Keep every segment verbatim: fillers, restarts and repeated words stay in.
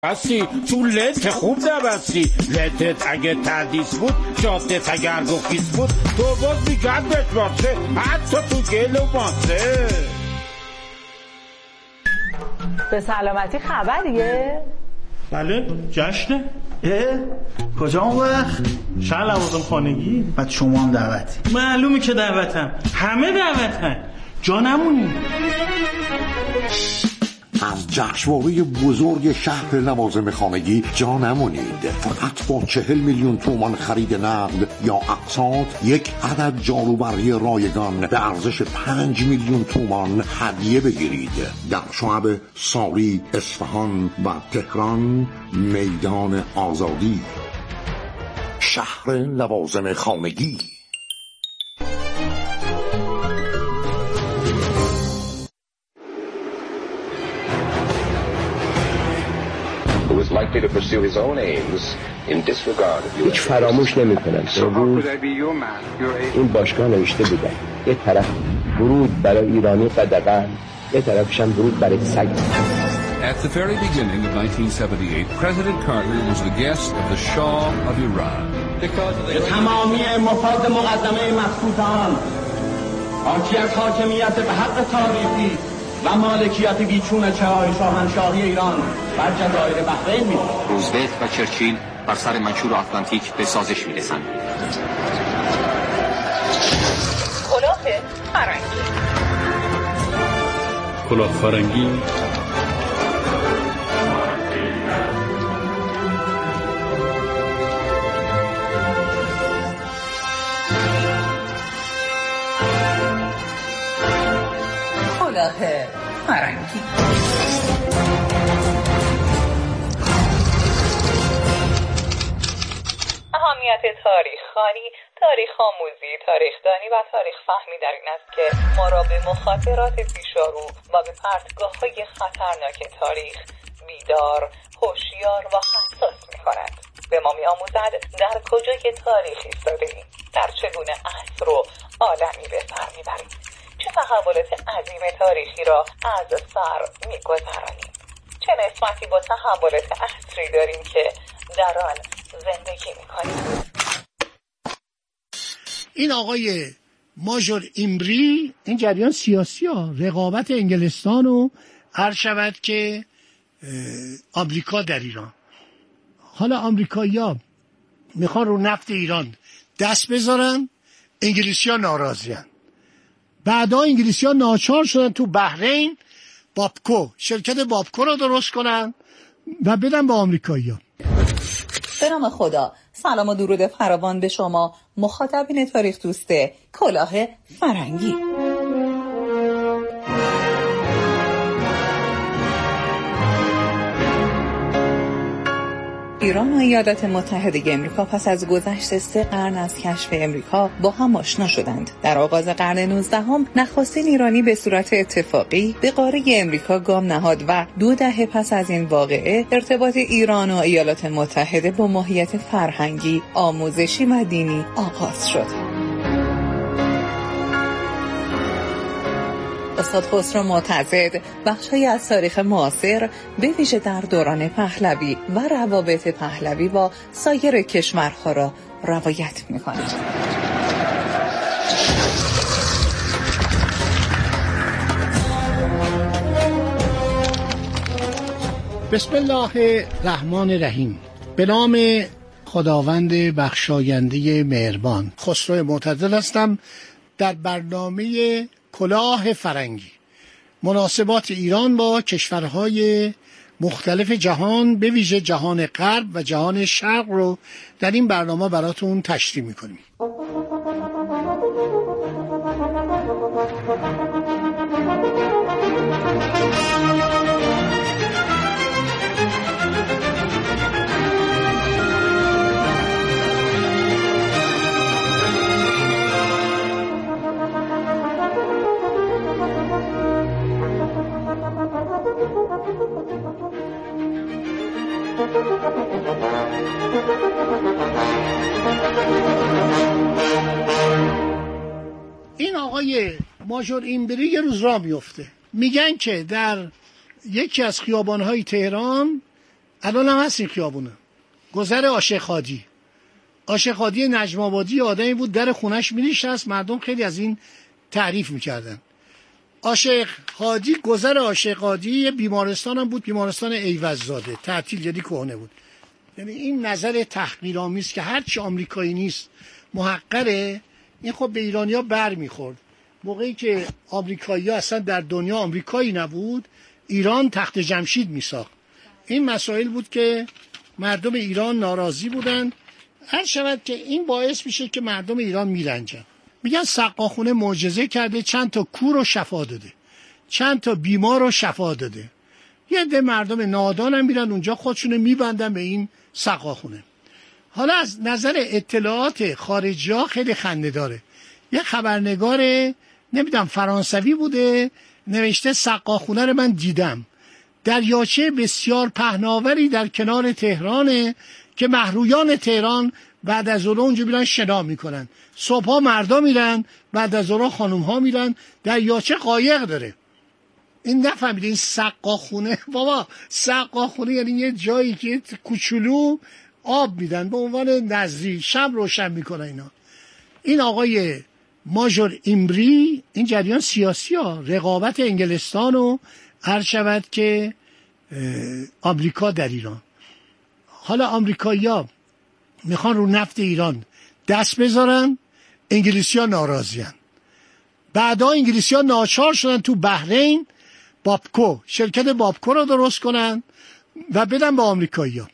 بسی تو لنت خوب نبستی، لنتت اگه تردیس بود، جادت اگر گفیس بود، تو باز میگن بشماسه حتی تو گل و ماسه. به سلامتی خبریه؟ بله جشنه. اه؟ کجا اون وقت؟ شهر لوازم خانگی. بعد شما هم دعوتی؟ معلومه که دعوتم، همه دعوتن، جا نمونی. از جشنواره بزرگ شهر لوازم خانگی جا نمونید. فقط با چهل میلیون تومان خرید نقد یا اقساط یک عدد جاروبرقی رایگان به ارزش پنج میلیون تومان هدیه بگیرید. در شعب ساری، اصفهان و تهران، میدان آزادی. شهر لوازم خانگی. هیچ فراموش نمی کنم. امروز این باشگاه نوشته بودن یه طرف ورود برای ایرانی قدغن، یه طرفشم ورود برای سگ. At the very beginning of nineteen seventy-eight, President Carter was the guest of the Shah of Iran. به تمامی مفاد مقدمه مفقودان، حاکی از حاکمیت به حق تاریخی و مالکیت بیچون چهار شاهنشاهی ایران بر جزایر بحرین می روزولت و چرچیل بر سر منشور آتلانتیک به سازش می رسند. کلاه فرنگی. کلاه فرنگی. کلاه فرنگی. اهمیت تاریخ خوانی، تاریخ آموزی، تاریخ دانی و تاریخ فهمی در این است که ما را به مخاطرات پیشارو و به پرتگاه‌های خطرناک تاریخ بیدار، هوشیار و حساس می‌کند. به ما می‌آموزد در کجای تاریخ ایستاده‌ایم، در چگونه عصر و عالمی به سر می‌بریم، چه تحولات عظیم تاریخی را از سر می‌گذرانیم، چه نسبتی با تحولات عصری داریم که در آن زندگی می‌کنیم. این آقای ماژور ایمری، این جریان سیاسی ها رقابت انگلستان و عرض شود که آمریکا در ایران. حالا آمریکایی ها میخوان رو نفت ایران دست بذارن، انگلیسی ها ناراضی هن. بعدا انگلیسی ها ناچار شدن تو بحرین بابکو، شرکت بابکو رو درست کنن و بدن به آمریکایی ها. به نام خدا، سلام و درود فراوان به شما مخاطبین تاریخ دوست کلاه فرنگی. ایران و ایالات متحده امریکا پس از گذشت سه قرن از کشف امریکا با هم آشنا شدند. در آغاز قرن نوزدهم نخستین ایرانی به صورت اتفاقی به قاره امریکا گام نهاد و دو دهه پس از این واقعه ارتباط ایران و ایالات متحده با ماهیت فرهنگی، آموزشی و دینی آغاز شد. استاد خسرو معتضد بخش‌هایی از تاریخ معاصر به ویژه در دوران پهلوی و روابط پهلوی با سایر کشورها را روایت می‌کند. بسم الله الرحمن الرحیم. به نام خداوند بخشاینده مهربان. خسرو معتضد هستم در برنامه کلاه فرنگی. مناسبات ایران با کشورهای مختلف جهان به ویژه جهان غرب و جهان شرق رو در این برنامه براتون تشریح میکنیم. این آقای ماژور ایمری یه روز راه میفته، میگن که در یکی از خیابان‌های تهران الان هم هست این خیابونه، گذر عاشق هادی. عاشق هادی نجم آبادی آدمی بود در خونش می‌نشست، مردم خیلی از این تعریف می‌کردن. عاشق هادی، گذر عاشق هادی یه بیمارستان هم بود، بیمارستان ایوززاده، تعطیل یعنی کهنه بود. یعنی این نظر تحقیرآمیز که هرچی آمریکایی نیست محقره، این خب به ایرانی‌ها بر می‌خورد. موقعی که آمریکایی‌ها اصلا در دنیا آمریکایی نبود، ایران تخت جمشید می‌ساخت. این مسائل بود که مردم ایران ناراضی بودن. هر شود که این باعث میشه که مردم ایران میرنجن. میگن سقاخونه معجزه کرده، چند تا کور رو شفا داده، چند تا بیمار رو شفا داده. یه عده مردم نادان هم میرن اونجا خودشونو میبندن به این سقاخونه. حالا از نظر اطلاعات خارجی ها خیلی خنده داره. یه خبرنگار نمیدونم فرانسوی بوده، نوشته سقاخونه رو من دیدم، دریاچه بسیار پهناوری در کنار تهرانه که مهرویان تهران بعد از ظهر اونجا میرن شنا میکنن، صبحا مردا میرن، بعد از ظهر خانوم ها میرن، دریاچه قایق داره. این نفهمید این سقاخونه؟ بابا سقاخونه یعنی یه جایی که کوچولو آب میدن به عنوان نظری، شب روشن میکنن اینا. این آقای ماژور ایمری، این جریان سیاسی ها رقابت انگلستان و عرض شود که آمریکا در ایران. حالا آمریکایی ها میخوان رو نفت ایران دست بذارن، انگلیسی ها ناراضی هن. بعدا انگلیسی ها ناچار شدن تو بحرین بابکو، شرکت بابکو رو درست کنن و بدن به آمریکایی ها.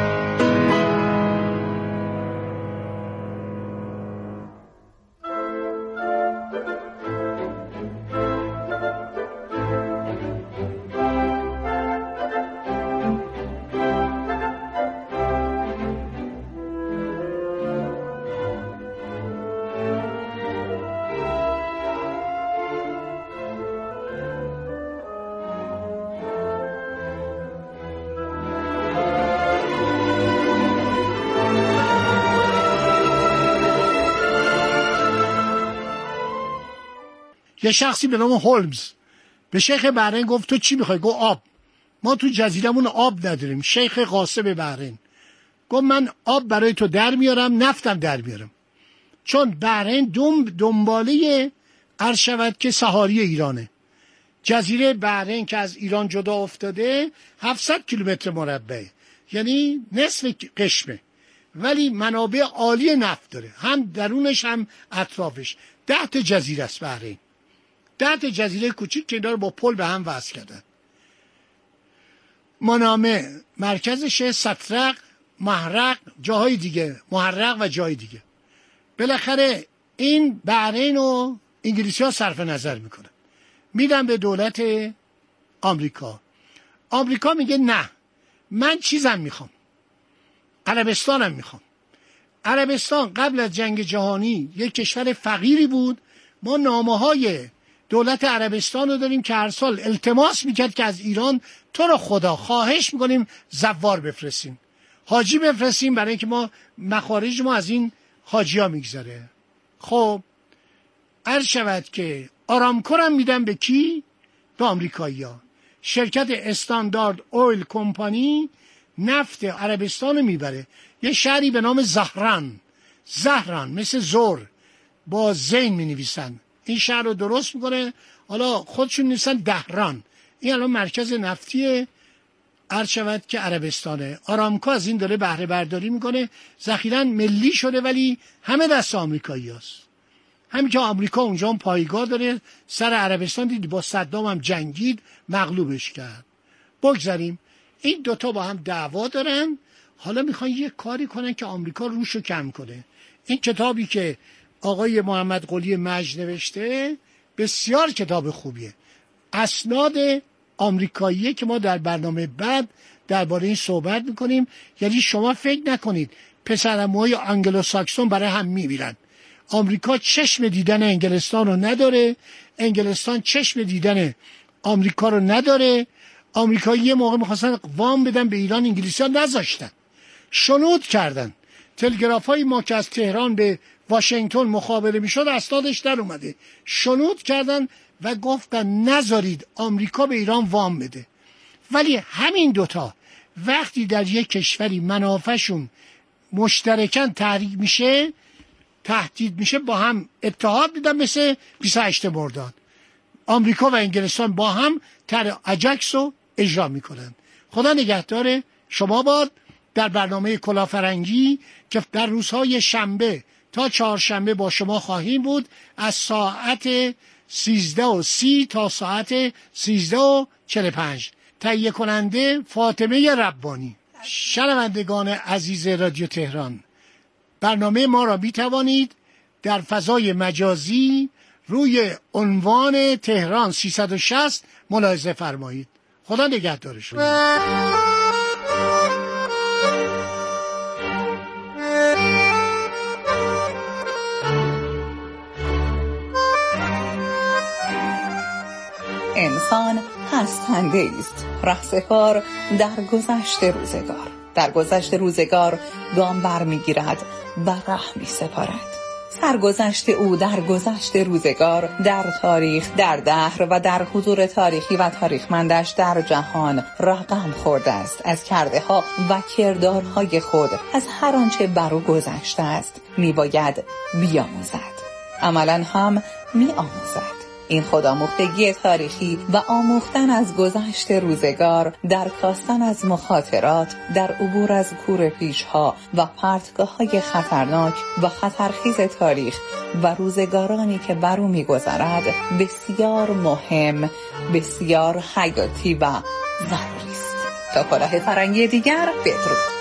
یه شخصی به نام هولمز به شیخ بحرین گفت تو چی میخوای؟ گفت آب. ما تو جزیرمون آب نداریم. شیخ قاسم بحرین گفت من آب برای تو در میارم، نفتم در میارم. چون بحرین دم دنباله عرض شود که صحاری ایرانه. جزیره بحرین که از ایران جدا افتاده هفتصد کیلومتر مربع، یعنی نصف قشمه، ولی منابع عالی نفت داره، هم درونش هم اطرافش. ده تا جزیره است بحرین، ده تا جزیره کوچیک که اینا رو با پل به هم وصل کردن. منامه مرکزش سترق، محرق، جاهای دیگه، محرق و جای دیگه. بالاخره این بحرین رو انگلیسی ها صرف نظر میکنن، میدن به دولت آمریکا. آمریکا میگه نه، من چیزم میخوام، عربستانم میخوام. عربستان قبل از جنگ جهانی یک کشور فقیری بود. ما نامه های دولت عربستان رو داریم که هر سال التماس میکرد که از ایران تو رو خدا خواهش میکنیم زوار بفرستیم، حاجی بفرستیم، برای اینکه ما مخارج ما از این حاجی ها میگذره. خب عرض شود که آرامکو هم میدن به کی؟ به آمریکایی ها. شرکت استاندارد اویل کمپانی نفت عربستان رو میبره. یه شهری به نام زهران، زهران مثل زور با زین می نویسن، این شهر رو درست میکنه. حالا خودشون نویسن دهران. این الان مرکز نفتی عرض شود که عربستانه. آرامکو از این داره بهره برداری میکنه، ذخیره ملی شده ولی همه دست آمریکایی هست. همین که آمریکا اونجا هم پایگاه داره، سر عربستان دید با صدام هم جنگید، مغلوبش کرد. بگذاریم این دوتا با هم دعوا دارن، حالا میخوان یه کاری کنن که آمریکا روشو کم کنه. این کتابی که آقای محمد قلی مجد نوشته بسیار کتاب خوبیه، اسناد آمریکاییه که ما در برنامه بعد درباره این صحبت میکنیم. یعنی شما فکر نکنید پسرعموهای آنگلو ساکسون برای هم میمیرن. آمریکا چشم دیدن انگلستان رو نداره، انگلستان چشم دیدن آمریکا رو نداره. آمریکایی یه موقع میخواستن وام بدن به ایران، انگلیسی ها نذاشتن، شنود کردن. تلگراف های ما که از تهران به واشنگتن مخابره میشد اسنادش در اومده، شنود کردن و گفتن نذارید آمریکا به ایران وام بده. ولی همین دوتا وقتی در یک کشوری منافعشون مشترکاً تحریک میشه، تهدید میشه، با هم اتحاد میدن، مثل بیست و هشتم مرداد آمریکا و انگلستان با هم طرح اجاکس رو اجرا میکنن. خدا نگهدار شما باد. در برنامه کلافرنگی که در روزهای شنبه تا چهارشنبه با شما خواهیم بود از ساعت سیزده و سی تا ساعت سیزده و چهل و پنج. تهیه کننده فاطمه ربانی. شنوندگان عزیز رادیو تهران، برنامه ما را می توانید در فضای مجازی روی عنوان تهران سیصد و شصت ملاحظه فرمایید. خدا نگهدارشون. انسان هستنده است، رهسپار در گذشت روزگار. در گذشت روزگار گام بر می گیرد و ره می سپارد. سرگذشت او در گذشت روزگار، در تاریخ، در دهر و در حضور تاریخی و تاریخمندش در جهان رقم خورده است. از کرده ها و کردارهای خود، از هر آنچه بر او گذشته است می باید بیاموزد. عملاً هم می آموزد. این خودآموختگی تاریخی و آموختن از گذشت روزگار، در کاستن از مخاطرات، در عبور از کوره پیش‌ها و پرتگاه‌های خطرناک و خطرخیز تاریخ و روزگارانی که بر او می‌گذرد بسیار مهم، بسیار حیاتی و ضروری است. تا کلاه فرنگی دیگر، بدرود.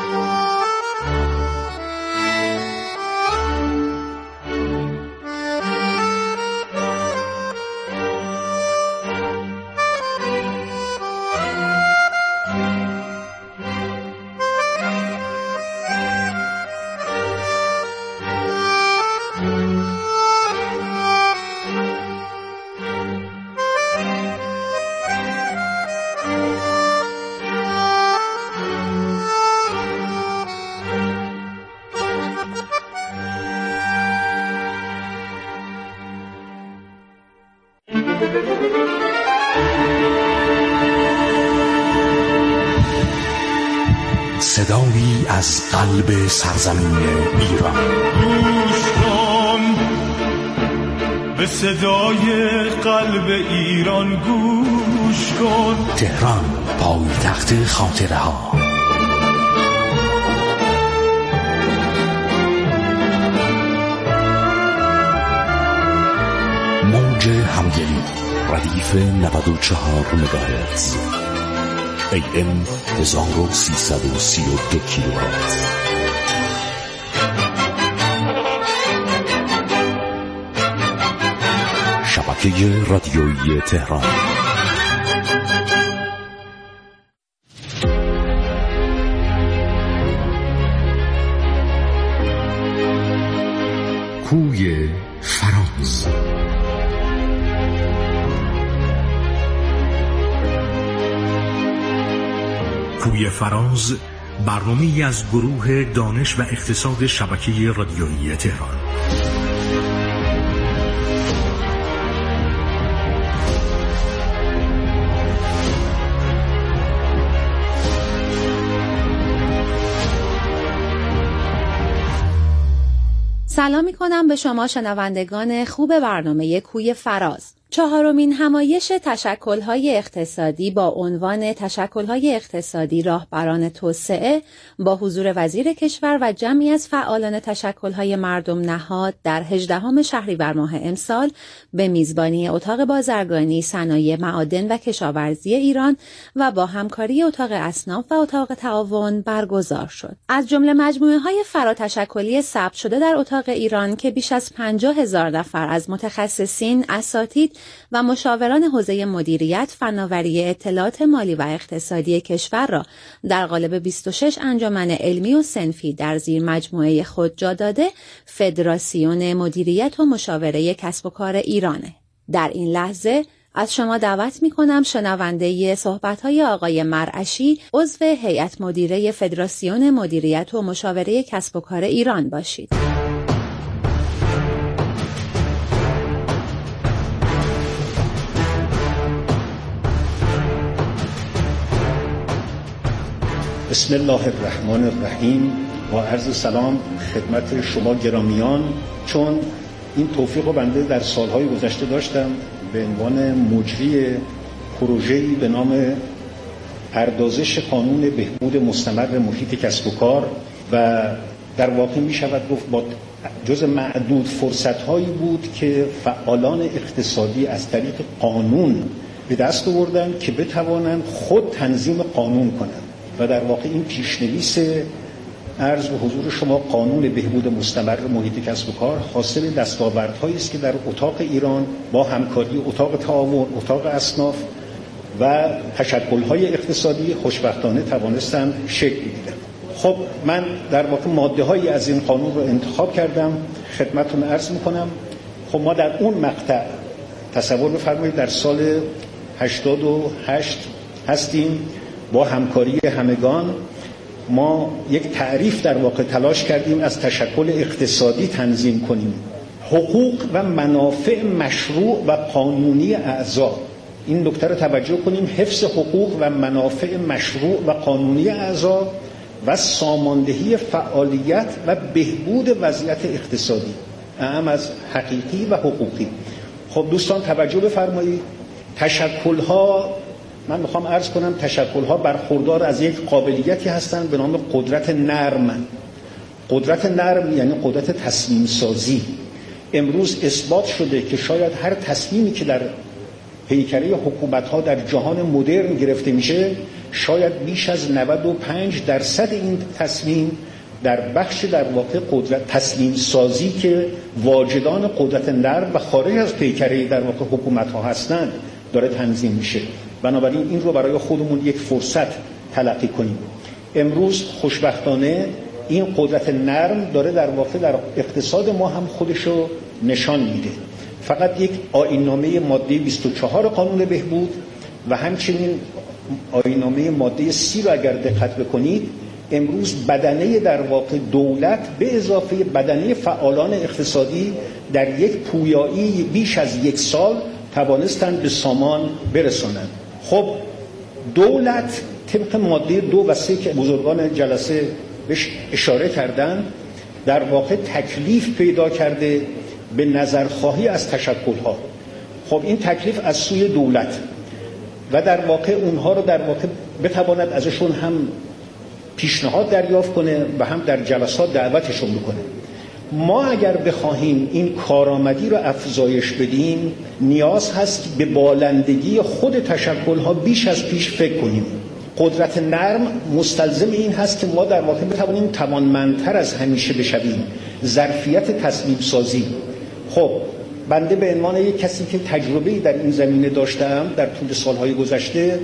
صدایی از قلب سرزمین ایران. گوش کن به صدای قلب ایران، گوش کن. تهران، پایتخت خاطره ها. موج همگلی ردیف نود و چهار مگاهرتز، ای ام هزار و سیصد و سی و دو کیلوهرتز. شبکه رادیویی تهران. کوی فراز. کوی فراز برنامه‌ای از گروه دانش و اقتصاد شبکه رادیویی تهران. سلام می‌کنم به شما شنوندگان خوب برنامه کوی فراز. چهارمین همایش تشکل‌های اقتصادی با عنوان تشکل‌های اقتصادی راهبران توسعه با حضور وزیر کشور و جمعی از فعالان تشکل‌های مردم نهاد در هجدهم شهریور ماه امسال به میزبانی اتاق بازرگانی، صنایع معادن و کشاورزی ایران و با همکاری اتاق اصناف و اتاق تعاون برگزار شد. از جمله مجموعه‌های فراتشکلی ثبت شده در اتاق ایران که بیش از پنجاه هزار نفر از متخصصین، اساتید و مشاوران حوزه مدیریت، فناوری اطلاعات مالی و اقتصادی کشور را در قالب بیست و شش انجمن علمی و صنفی در زیر مجموعه خود جا داده، فدراسیون مدیریت و مشاوره کسب و کار ایرانه. در این لحظه از شما دعوت می‌کنم شنونده صحبت‌های آقای مرعشی، عضو هیئت مدیره فدراسیون مدیریت و مشاوره کسب و کار ایران باشید. بسم الله الرحمن الرحیم. با عرض سلام خدمت شما گرامیان. چون این توفیق رو بنده در سالهای گذشته داشتم به عنوان مجری پروژه‌ای به نام پردازش قانون بهبود مستمر محیط کسب و کار و در واقع می شود گفت با جز معدود فرصت‌هایی بود که فعالان اقتصادی از طریق قانون به دست آوردن که بتوانند خود تنظیم قانون کنند و در واقع این پیشنویس عرض به حضور شما قانون بهبود مستمر محیط کسب و کار حاصل دستاوردهایی است که در اتاق ایران با همکاری اتاق تعاون، اتاق اصناف و تشکل‌های اقتصادی خوشبختانه توانستند شکل بگیرند. خب من در واقع ماده‌هایی از این قانون رو انتخاب کردم، خدمتتون عرض می‌کنم. خب ما در اون مقطع تصور بفرمایید در سال هشتاد و هشت هستیم. با همکاری همگان ما یک تعریف در واقع تلاش کردیم از تشکل اقتصادی تنظیم کنیم. حقوق و منافع مشروع و قانونی اعضا، این نکته رو توجه کنیم، حفظ حقوق و منافع مشروع و قانونی اعضا و ساماندهی فعالیت و بهبود وضعیت اقتصادی اهم از حقیقی و حقوقی. خب دوستان توجه بفرمایید، تشکل‌ها، من میخوام عرض کنم تشکل‌ها برخوردار از یک قابلیتی هستند به نام قدرت نرم. قدرت نرم یعنی قدرت تصمیم سازی. امروز اثبات شده که شاید هر تصمیمی که در پیکره حکومت‌ها در جهان مدرن گرفته میشه، شاید بیش از نود و پنج درصد این تصمیم در بخش در واقع قدرت تصمیم سازی که واجدان قدرت نرم و خارج از پیکره در واقع حکومت‌ها هستند داره تنظیم میشه. بنابراین این رو برای خودمون یک فرصت تلقی کنیم. امروز خوشبختانه این قدرت نرم داره در واقع در اقتصاد ما هم خودشو نشان میده. فقط یک آیین‌نامه ماده بیست و چهار قانون بهبود و همچنین آیین‌نامه ماده سی رو اگر دقت بکنید، امروز بدنه در واقع دولت به اضافه بدنه فعالان اقتصادی در یک پویایی بیش از یک سال توانستند به سامان برسانند. خب دولت طبق ماده دو و سه که بزرگان جلسه بهش اشاره کردن در واقع تکلیف پیدا کرده به نظرخواهی از تشکل‌ها. خب این تکلیف از سوی دولت و در واقع اونها رو در واقع بتواند ازشون هم پیشنهاد دریافت کنه و هم در جلسات دعوتشون بکنه. ما اگر بخواهیم این کارآمدی رو افزایش بدیم، نیاز هست به بالندگی خود تشکل‌ها بیش از پیش فکر کنیم. قدرت نرم مستلزم این هست که ما در واقع بتوانیم توانمندتر از همیشه بشویم. ظرفیت تصمیم سازی. خب بنده به عنوان یک کسی که تجربه‌ای در این زمینه داشتم در طول سالهای گذشته،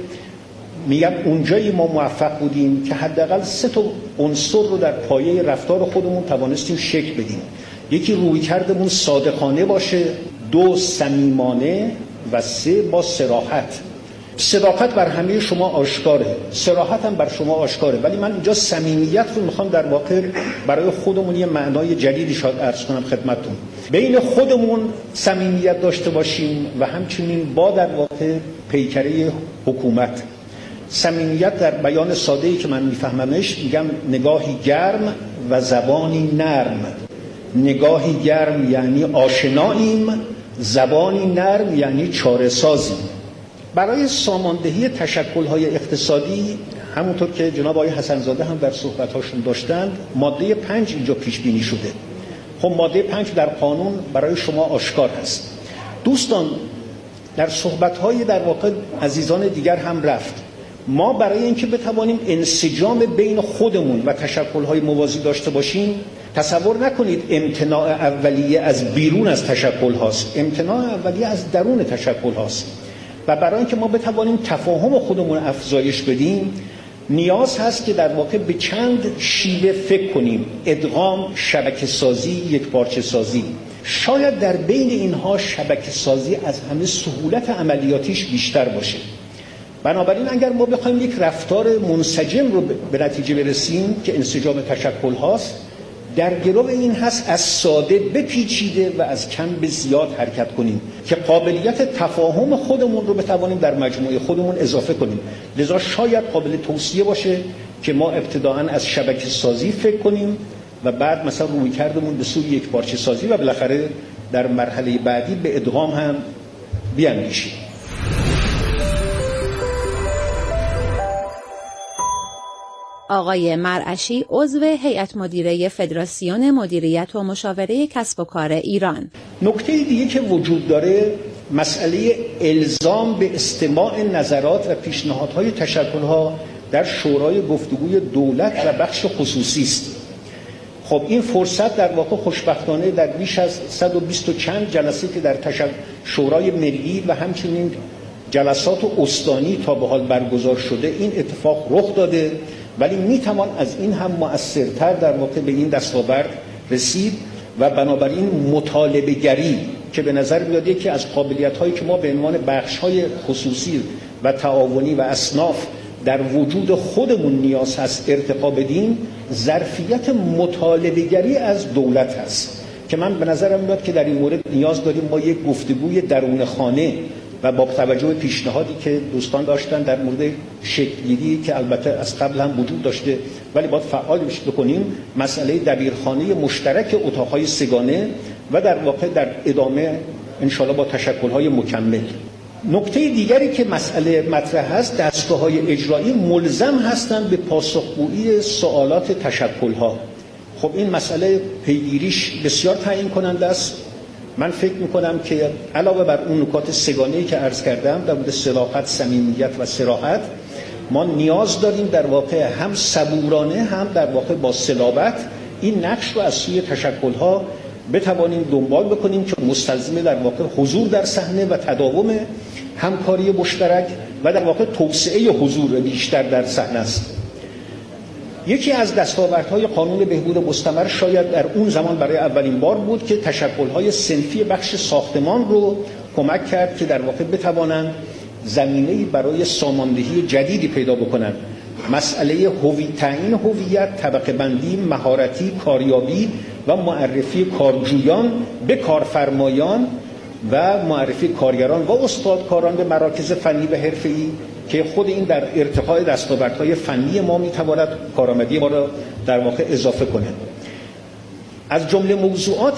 میگم اونجایی ما موفق بودیم که حداقل سه تا عنصر رو در پایه رفتار خودمون توانستیم شکل بدیم. یکی رویکردمون صادقانه باشه، دو صمیمانه و سه با صراحت. صداقت بر همه شما آشکاره، صراحت هم بر شما آشکاره، ولی من اینجا صمیمیت رو میخوام در واقع برای خودمون یه معنای جدیدی شاید عرض کنم خدمتتون. بین خودمون صمیمیت داشته باشیم و همچنین با در واقع پیکره حکومت. صمیمیت در بیان ساده‌ای که من میفهممش میگم نگاهی گرم و زبانی نرم. نگاهی گرم یعنی آشناییم، زبانی نرم یعنی چاره‌سازیم. برای ساماندهی تشکل‌های اقتصادی همونطور که جناب آقای حسن‌زاده هم در صحبت‌هاشون داشتند، ماده پنج اینجا پیش بینی شده. خب ماده پنج در قانون برای شما آشکار هست. دوستان در صحبت‌های در واقع عزیزان دیگر هم رفت. ما برای اینکه بتوانیم انسجام بین خودمون و تشکل‌های موازی داشته باشیم، تصور نکنید امتناع اولیه از بیرون از تشکل هاست، امتناع اولیه از درون تشکل هاست. و برای اینکه ما بتوانیم تفاهم خودمون افزایش بدیم، نیاز هست که در واقع به چند شیوه فکر کنیم. ادغام، شبکه سازی، یک پارچه سازی. شاید در بین اینها شبکه سازی از همه سهولت عملیاتیش بیشتر باشه. بنابراین اگر ما بخوایم یک رفتار منسجم رو به نتیجه برسیم که انسجام تشکل هاست، در گرو این هست از ساده به پیچیده و از کم به زیاد حرکت کنیم که قابلیت تفاهم خودمون رو بتوانیم در مجموعه خودمون اضافه کنیم. لذا شاید قابل توصیه باشه که ما ابتداعاً از شبکه سازی فکر کنیم و بعد مثلا روی کردمون به سوی یک پارچه سازی و بالاخره در مرحله بعدی به ادغام هم بیاندیشیم. آقای مرعشی عضو هیئت مدیره فدراسیون مدیریت و مشاوره کسب و کار ایران. نکته دیگه که وجود داره مسئله الزام به استماع نظرات و پیشنهادهای تشکل‌ها در شورای گفتگوی دولت و بخش خصوصی است. خب این فرصت در واقع خوشبختانه در بیش از صد و بیست و چند جلسه که در تشکل شورای ملی و همچنین جلسات استانی تا به حال برگزار شده این اتفاق رخ داده، ولی میتوان از این هم مؤثرتر در واقع به این دستاورد رسید و بنابراین مطالبه گری که به نظر میاد یکی از قابلیت هایی که ما به عنوان بخش های خصوصی و تعاونی و اصناف در وجود خودمون نیاز هست ارتقا بدیم، ظرفیت مطالبه گری از دولت هست که من به نظرم میاد که در این مورد نیاز داریم ما یک گفتگوی درون خانه و با توجه به پیشنهادی که دوستان داشتن در مورد شکل‌گیری که البته از قبل هم وجود داشته ولی باید فعال بکنیم، مسئله دبیرخانه مشترک اتاق‌های سگانه و در واقع در ادامه انشالله با تشکل‌های مکمل. نکته دیگری که مسئله مطرح هست، دستگاه‌های اجرایی ملزم هستند به پاسخگویی سوالات تشکل‌ها. خب این مسئله پیگیریش بسیار تعیین کننده است. من فکر میکنم که علاوه بر اون نکات سگانه‌ای که عرض کردم در مورد صداقت، صمیمیت و صراحت، ما نیاز داریم در واقع هم صبورانه هم در واقع با صلابت این نقش رو از سوی تشکل‌ها بتوانیم دنبال بکنیم که مستلزم در واقع حضور در صحنه و تداوم همکاری مشترک و در واقع توسعه حضور بیشتر در صحنه است. یکی از دستاوردهای قانون بهبود مستمر شاید در اون زمان برای اولین بار بود که تشکل‌های صنفی بخش ساختمان رو کمک کرد که در واقع بتوانند زمینه‌ای برای ساماندهی جدیدی پیدا بکنند. مسئله هویت، تعیین هویت، طبقه بندی، مهارتی، کاریابی و معرفی کارجویان به کارفرمایان و معرفی کارگران و استادکاران به مراکز فنی و حرفه‌ای که خود این در ارتقاء دستاوردهای فنی ما میتواند کارآمدی ما را در واقع اضافه کنه. از جمله موضوعات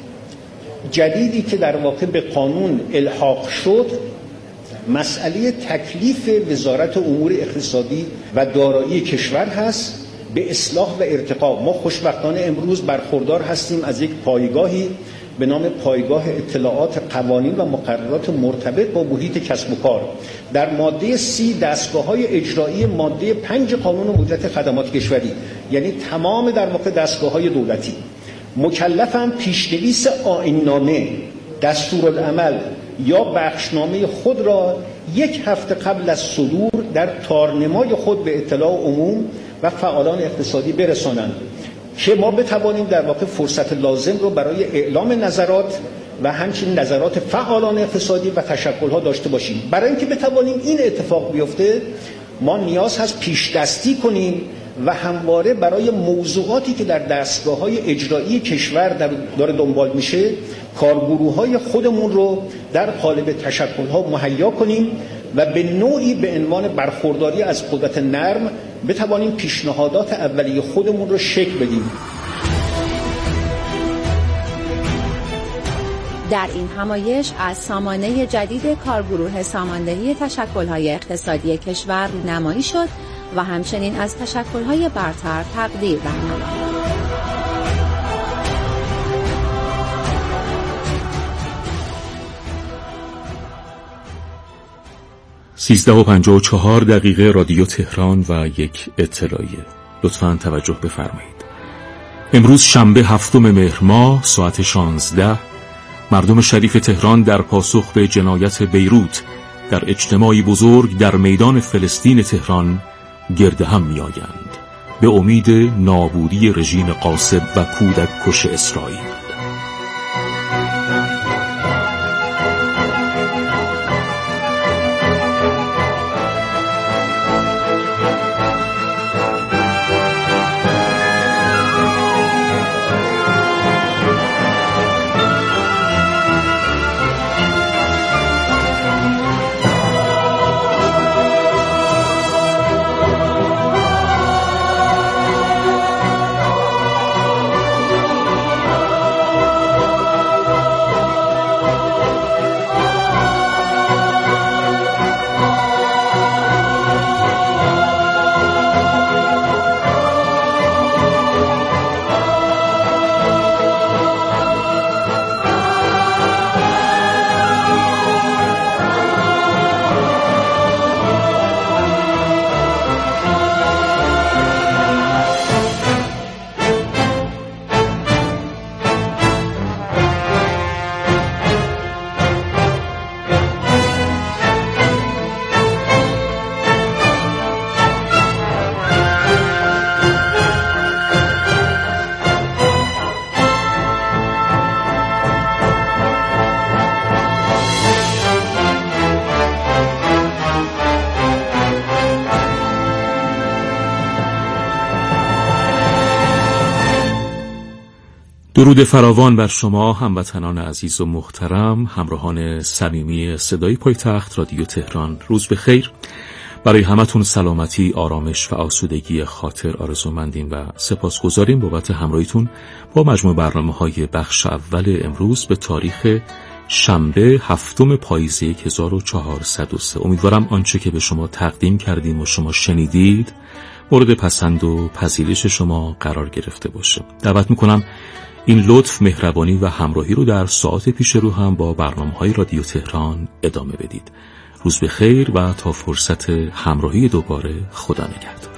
جدیدی که در واقع به قانون الحاق شد مسئله تکلیف وزارت امور اقتصادی و دارایی کشور هست به اصلاح و ارتقا. ما خوشبختانه امروز برخوردار هستیم از یک پایگاهی به نام پایگاه اطلاعات قوانین و مقررات مرتبط با محیط کسب و کار. در ماده سی دستگاه‌های اجرایی ماده پنج قانون مدیریت خدمات کشوری، یعنی تمام در واقع دستگاه‌های دولتی مکلفن پیش‌نویس آیین‌نامه، دستورالعمل یا بخشنامه خود را یک هفته قبل از صدور در تارنمای خود به اطلاع عموم و فعالان اقتصادی برسانند که ما بتوانیم در واقع فرصت لازم رو برای اعلام نظرات و همچنین نظرات فعالان اقتصادی و تشکل‌ها داشته باشیم. برای اینکه بتوانیم این اتفاق بیفته ما نیاز هست پیش دستی کنیم و همواره برای موضوعاتی که در دستگاه‌های اجرایی کشور داره دنبال میشه کارگروه‌های خودمون رو در قالب تشکل‌ها مهیا کنیم و به نوعی به عنوان برخورداری از قدرت نرم بتوانیم پیشنهادات اولیه خودمون رو شکل بدیم. در این همایش از سامانه جدید کارگروه ساماندهی تشکل‌های اقتصادی کشور نمایی شد و همچنین از تشکل‌های برتر تقدیر رهنمایی. سیزده و پنجاه و چهار دقیقه رادیو تهران و یک اطلاعیه. لطفاً توجه بفرمایید. امروز شنبه هفتم مهر ماه ساعت شانزده مردم شریف تهران در پاسخ به جنایت بیروت در اجتماعی بزرگ در میدان فلسطین تهران گرد هم می آیند به امید نابودی رژیم غاصب و کودک کش اسرائیل. درود فراوان بر شما هموطنان عزیز و محترم، همراهان صمیمی صدای پایتخت رادیو تهران. روز بخیر. برای همتون سلامتی، آرامش و آسودگی خاطر آرزومندیم و سپاسگزاریم بابت همراهیتون با مجموع برنامه‌های بخش اول امروز به تاریخ شنبه هفتم پاییز هزار و چهارصد و سه. امیدوارم آنچه که به شما تقدیم کردیم و شما شنیدید مورد پسند و پذیرش شما قرار گرفته باشه. دعوت میکنم این لطف، مهربانی و همراهی رو در ساعات پیش رو هم با برنامه‌های رادیو تهران ادامه بدید. روز بخیر و تا فرصت همراهی دوباره، خدا نگهدار.